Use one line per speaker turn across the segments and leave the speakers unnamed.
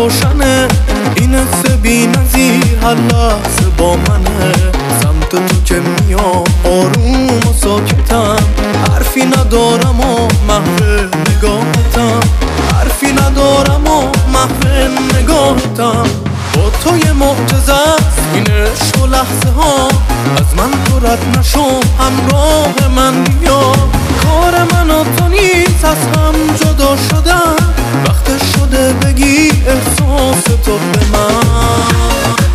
روشنه، این حس بی نظیر هر لحظه با منه. سمت تو که میام آروم و ساکتم، حرفی ندارم و محو نگاهتم، حرفی ندارم و محو نگاهتم. با تو یه معجزه است این عشق و لحظه ها، از من تو رد نشو همراه من بیا. کار من و تو نیست از هم جدا شدن، وقت شده بگی احساس تو به من.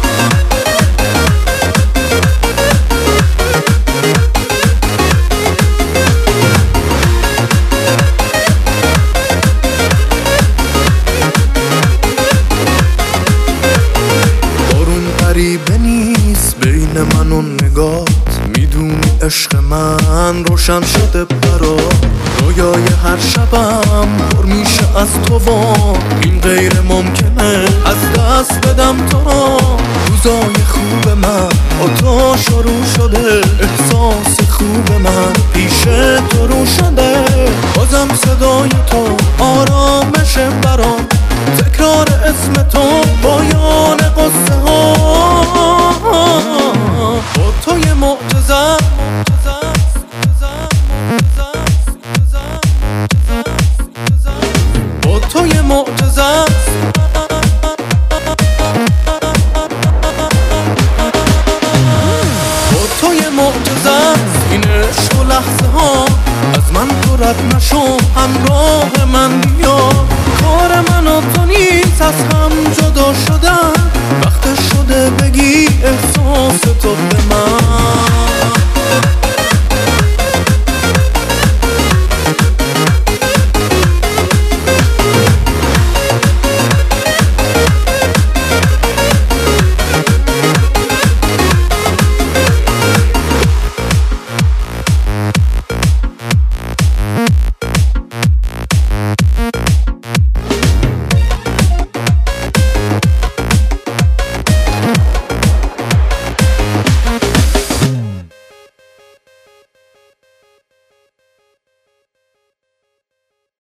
غریبه نیست بین من و نگات، میدونی عشق من روشن شده برات. رویای هر شبم پر میشه از تو و این غیر ممکنه از دست بدم تو را. روزای خوب من با تو شروع شده، احساس خوب من پیش تو رو شده. بازم صدای تو آرامش برام، تکرار اسم تو پایان قصه ها. با تو یه معجزه، با تو یه معجزه، با تو یه معجزه این عشق و لحظه ها، از من تو رد نشو همراه من بیا. کار من و تو نیست از هم جدا شدن، وقت شده بگی احساس تو به من.